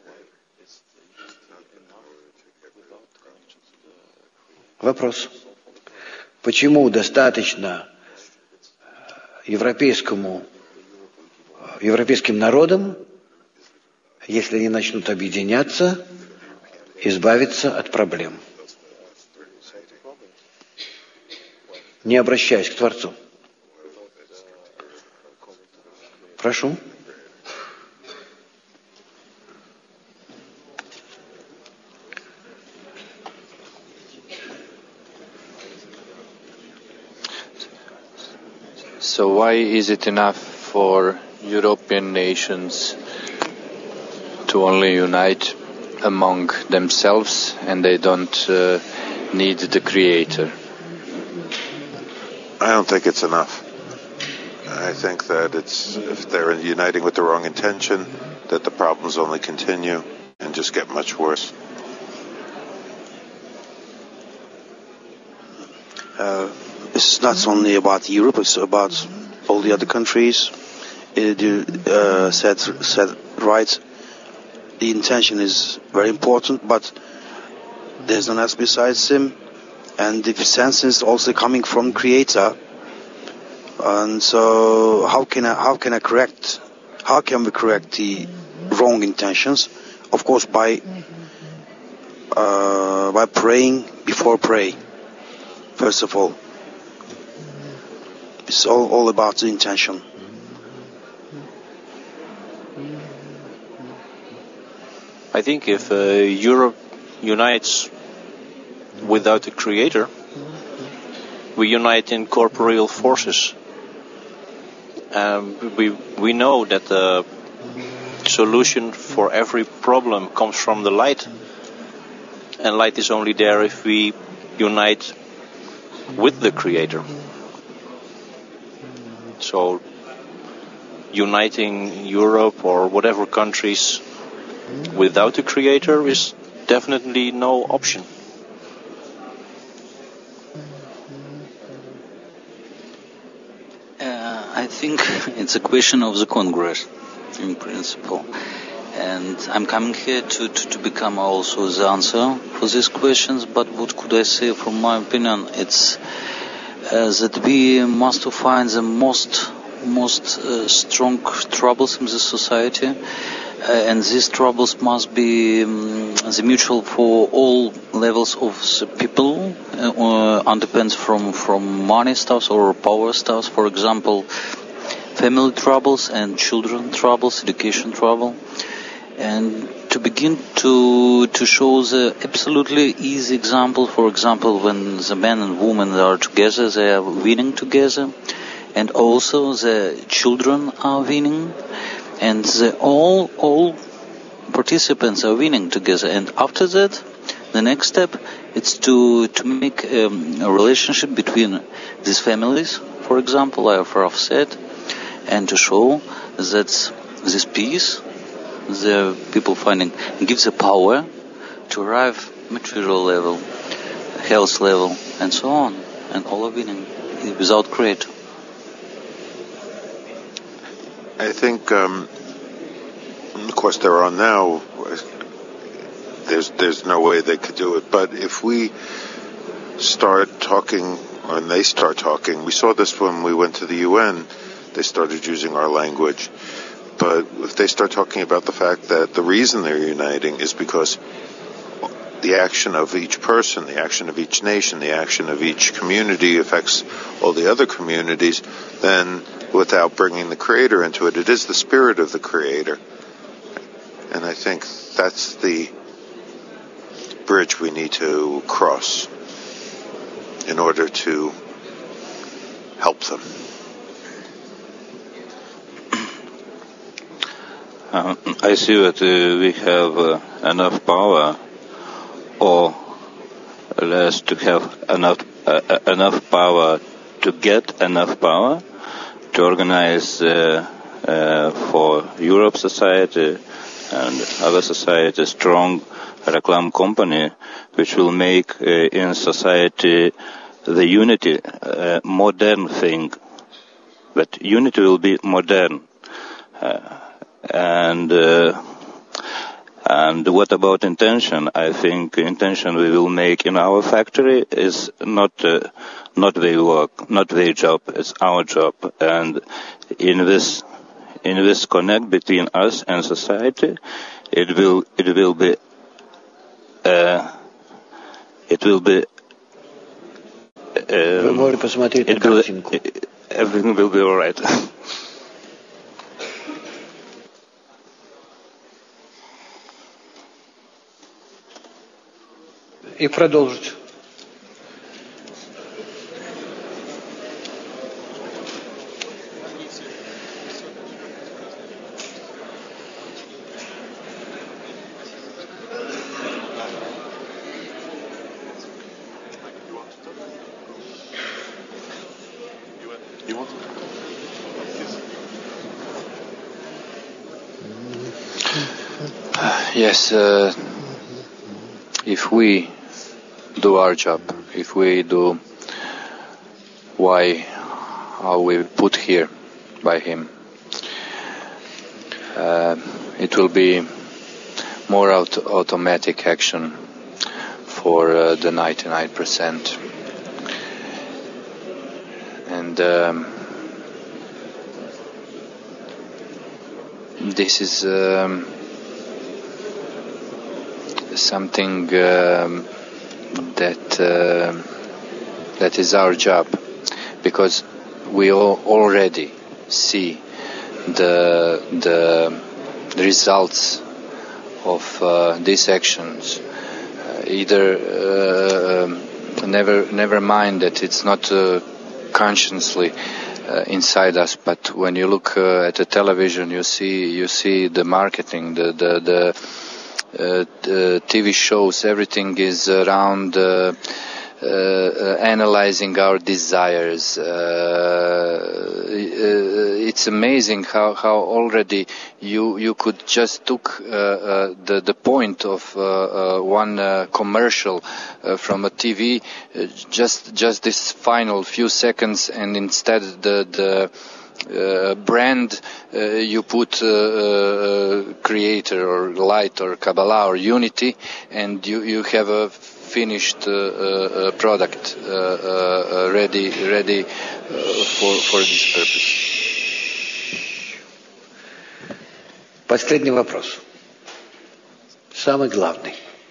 Вопрос. Почему достаточно европейскому, европейским народам, если они начнут объединяться, избавиться от проблем, не обращаясь к Творцу? Прошу. So why is it enough for European nations to only unite among themselves and they don't uh, need the Creator? I don't think it's enough. I think that it's, if they're uniting with the wrong intention, that the problems only continue and just get much worse. Uh, it's not only about Europe, it's about all the other countries. It, uh, said, said right, the intention is very important, but there's no one else besides him, and the sense is also coming from Creator. And so, how can I, how can I correct, how can we correct the wrong intentions? Of course, by uh, by praying before pray. First of all, it's all, all about the intention. I think if uh, Europe unites without a Creator, we unite in corporeal forces. Um, we we know that the solution for every problem comes from the light, and light is only there if we unite with the Creator. So, uniting Europe or whatever countries without the Creator is definitely no option. Uh, I think it's a question of the Congress, in principle. And I'm coming here to, to, to become also the answer for these questions, but what could I say from my opinion? It's uh, that we must find the most most uh, strong troubles in the society, uh, and these troubles must be um, the mutual for all levels of the people, uh, uh, depends from, from money stuffs or power stuffs, for example, family troubles and children troubles, education trouble. And to begin to to show the absolutely easy example. For example, when the man and woman are together, they are winning together, and also the children are winning, and the all all participants are winning together. And after that, the next step is to to make um, a relationship between these families, for example, like Raf said, and to show that this peace, the people finding, gives the power to arrive material level, health level, and so on, and all are winning without creator. I think, um, of course, they're on now. There's there's no way they could do it. But if we start talking, or they start talking, we saw this when we went to the U N. They started using our language. But if they start talking about the fact that the reason they're uniting is because the action of each person, the action of each nation, the action of each community affects all the other communities, then without bringing the Creator into it, it is the spirit of the Creator. And I think that's the bridge we need to cross in order to help them. Uh, I see that uh, we have uh, enough power, or less to have enough uh, enough power to get enough power to organize uh, uh, for Europe society and other society strong reclam company, which will make uh, in society the unity uh, modern thing. But unity will be modern. Uh, And uh, and what about intention? I think intention we will make in our factory is not uh, not their work, not their job. It's our job. And in this in this connect between us and society, it will it will be uh, it will be. Um, it will, everything will be all right. И продолжить. Yes, uh, if we do our job, if we do why are we put here by him, uh, it will be more auto- automatic action for uh, the ninety-nine percent. And um, this is um, something um, that uh, that is our job, because we all already see the the results of uh, these actions. Uh, either uh, never never mind that it's not uh, consciously uh, inside us, but when you look uh, at the television, you see you see the marketing, the the the Uh, the T V shows, everything is around uh, uh, uh, analyzing our desires. Uh, uh, it's amazing how, how already you you could just took uh, uh, the the point of uh, uh, one uh, commercial uh, from a T V, uh, just just this final few seconds, and instead the the Uh, brand uh, you put uh, uh, creator or light or Kabbalah or unity, and you, you have a finished uh, uh, product uh, uh, ready ready uh, for for this purpose. Последний вопрос. Самый главный.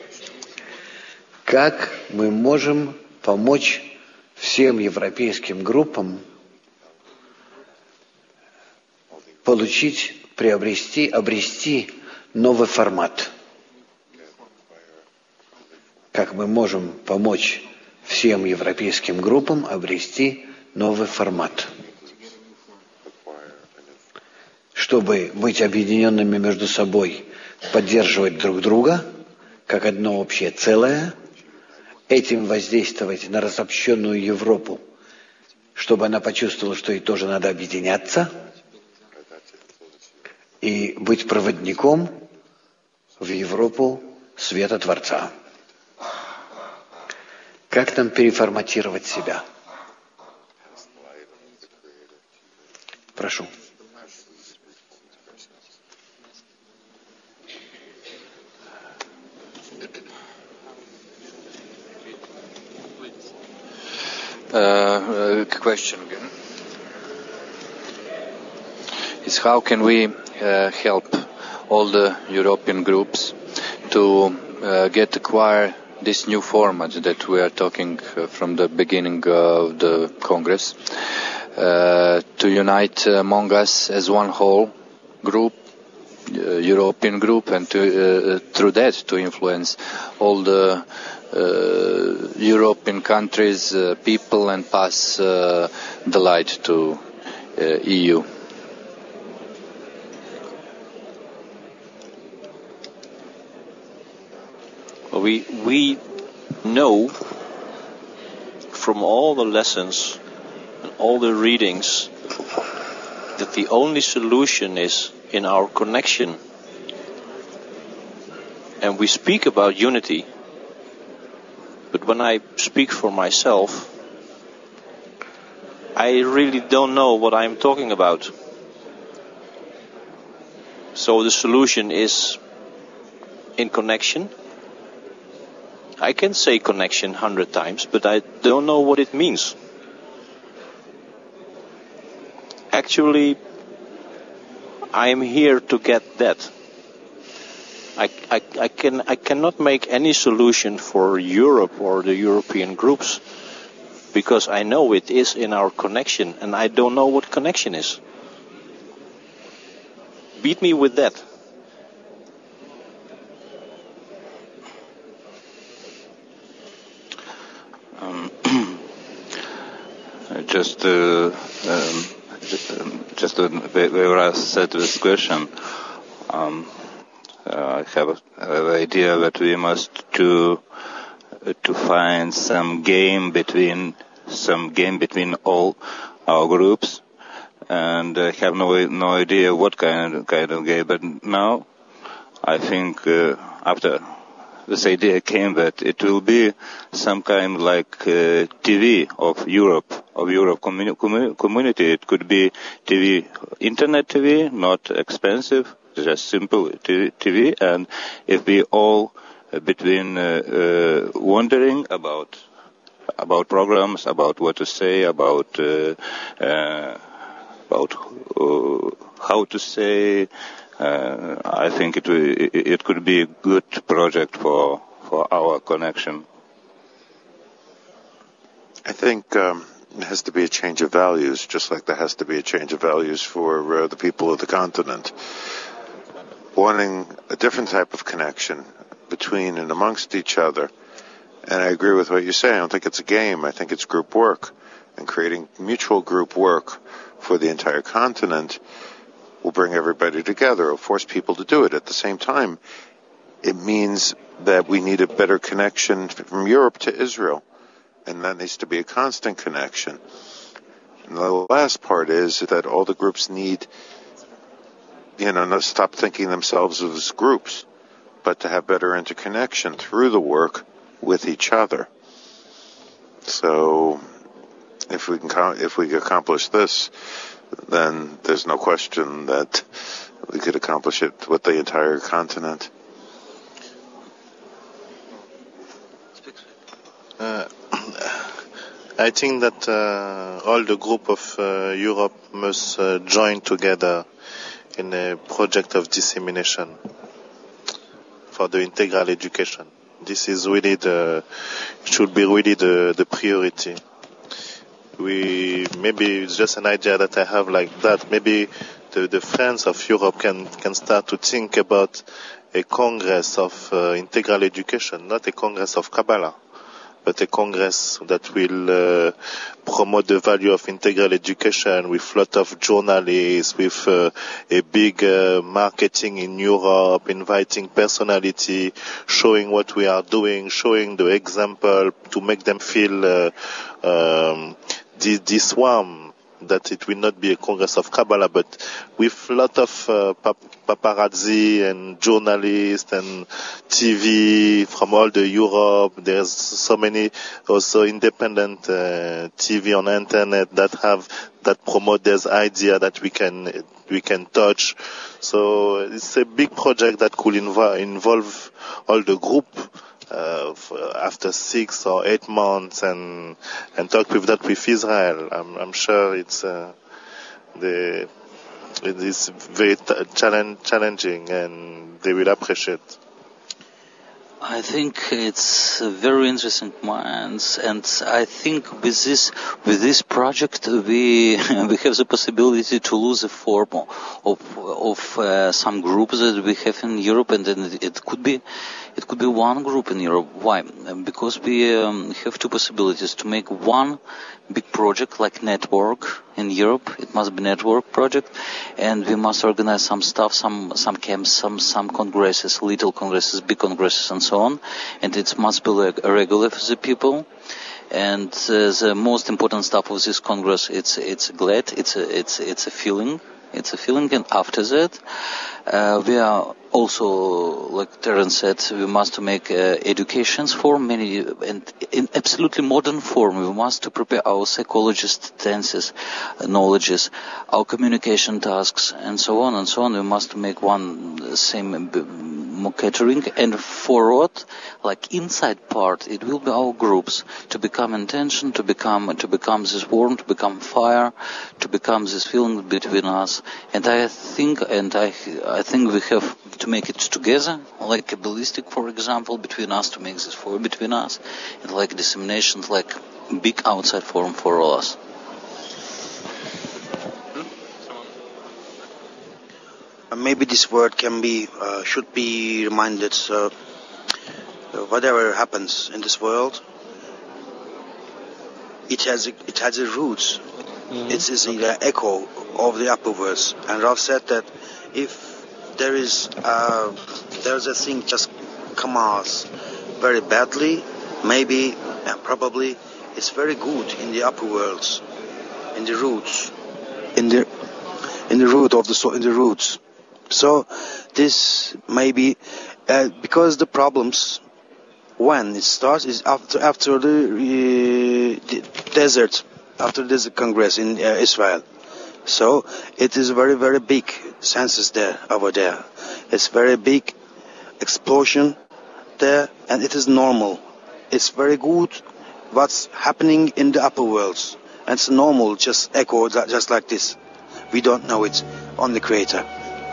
Как мы можем помочь всем европейским группам получить, приобрести, обрести новый формат? как мы можем помочь всем европейским группам обрести новый формат, чтобы быть объединенными между собой, поддерживать друг друга, как одно общее целое, этим воздействовать на разобщенную Европу, чтобы она почувствовала, что ей тоже надо объединяться, и быть проводником в Европу света Творца. Как нам переформатировать себя? Прошу. Uh, uh, question again is how can we uh, help all the European groups to uh, get acquire this new format that we are talking uh, from the beginning of the Congress, uh, to unite among us as one whole group, uh, European group, and to, uh, through that to influence all the uh, European countries, uh, people, and pass uh, the light to uh, E U. We we know from all the lessons and all the readings that the only solution is in our connection. And we speak about unity, but when I speak for myself, I really don't know what I'm talking about. So the solution is in connection. I can say connection a hundred times, but I don't know what it means. Actually, I am here to get that. I, I, I can I cannot make any solution for Europe or the European groups, because I know it is in our connection, and I don't know what connection is. Beat me with that. Um, just, uh, um, just to where I said this question, um, uh, I have an idea that we must to uh, to find some game between some game between all our groups, and I have no no idea what kind of, kind of game. But now, I think uh, after this idea came that it will be some kind like uh, T V of Europe, of Europe communi- communi- community. It could be T V, internet T V, not expensive, just simple T V. And if we all uh, between uh, uh, wondering about about programs, about what to say, about uh, uh, about uh, how to say. Uh, I think it, it it could be a good project for for our connection. I think um, it has to be a change of values, just like there has to be a change of values for uh, the people of the continent. Wanting a different type of connection between and amongst each other. And I agree with what you say. I don't think it's a game. I think it's group work. And creating mutual group work for the entire continent will bring everybody together. It'll force people to do it. At the same time, it means that we need a better connection from Europe to Israel. And that needs to be a constant connection. And the last part is that all the groups need, you know, not stop thinking themselves as groups, but to have better interconnection through the work with each other. So, if we can, if we accomplish this, then there's no question that we could accomplish it with the entire continent. Uh, I think that uh, all the group of uh, Europe must uh, join together in a project of dissemination for the integral education. This is really the, should be really the, the priority. We, maybe it's just an idea that I have like that. Maybe the, the friends of Europe can, can start to think about a congress of uh, integral education, not a congress of Kabbalah, but a congress that will uh, promote the value of integral education with a lot of journalists, with uh, a big uh, marketing in Europe, inviting personality, showing what we are doing, showing the example to make them feel uh, um, this, this warm, that it will not be a congress of Kabbalah, but with a lot of uh, pap- paparazzi and journalists and T V from all the Europe. There's so many also independent uh, T V on the internet that have that promote this idea that we can we can touch. So it's a big project that could inv- involve all the group. Uh, after six or eight months and and talk with that with Israel, I'm, I'm sure it's uh, the it is very t- challenge, challenging and they will appreciate. I think it's a very interesting minds, and I think with this with this project we we have the possibility to lose the form of of uh, some groups that we have in Europe, and then it could be it could be one group in Europe. Why? Because we um, have two possibilities to make one big project like network in Europe. It must be network project, and we must organize some stuff, some some camps, some some congresses, little congresses, big congresses, and so on. And it must be like regular for the people. And uh, the most important stuff of this congress, it's it's glad, it's a it's it's a feeling, it's a feeling. And after that, uh, we are also, like Terence said, we must make uh, educations for many, and in absolutely modern form. We must to prepare our psychologist tenses, knowledges, our communication tasks, and so on and so on. We must make one same catering, and forward, like inside part, it will be our groups to become intention, to become to become this warm, to become fire, to become this feeling between us. And I think, and I I think we have to make it together, like a ballistic, for example, between us, to make this for between us, and like dissemination, like big outside forum for all us. Maybe this word can be, uh, should be reminded. So, whatever happens in this world, it has a, it has a roots. Mm-hmm. It is okay. The echo of the upper verse. And Rav said that if there is uh, there is a thing just come out very badly, maybe and probably it's very good in the upper worlds, in the roots, in the in the root of the soul, in the roots. So this maybe uh, because the problems when it starts is after after the, uh, the desert, after this congress in uh, Israel. So it is very very big census there over there. It's very big explosion there, and it is normal. It's very good what's happening in the upper worlds, and it's normal, just echo just like this. We don't know it, only Creator.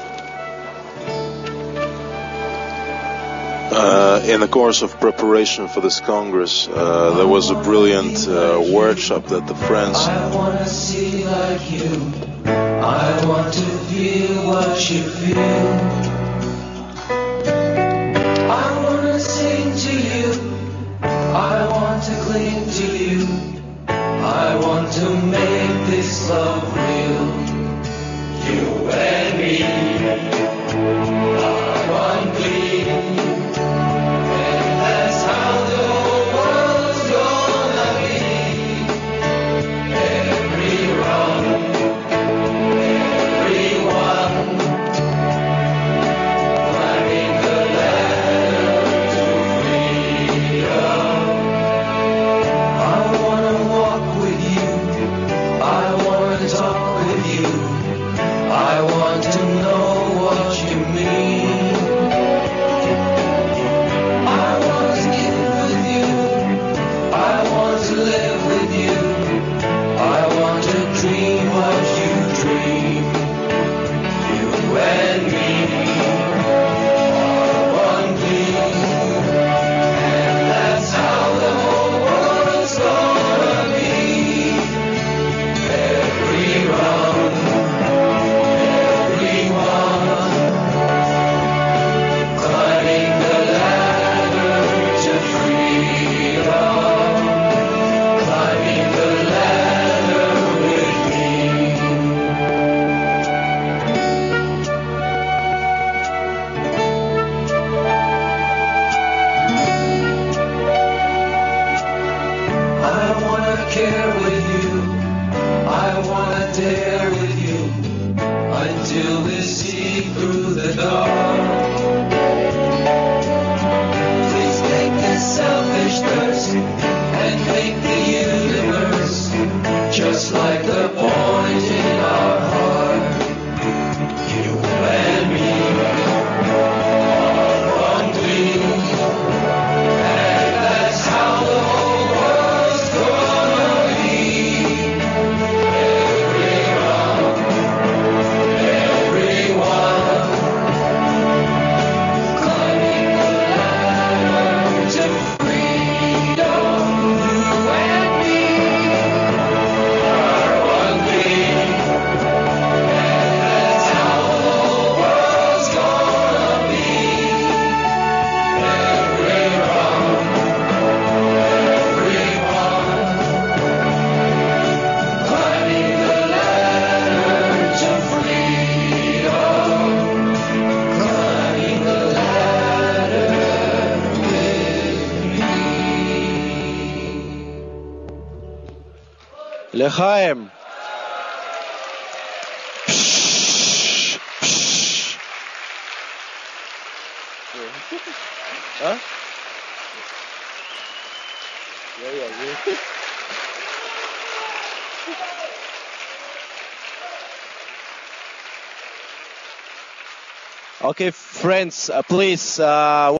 Uh, in the course of preparation for this Congress, uh, there was a brilliant uh, workshop that the friends... I want to see like you. I want to feel what you feel. I want to sing to you. I want to cling to you. I want to make this love real. You and me are one clean. L'chaim. Huh? Yeah, yeah, yeah. Okay, friends, uh, please. Uh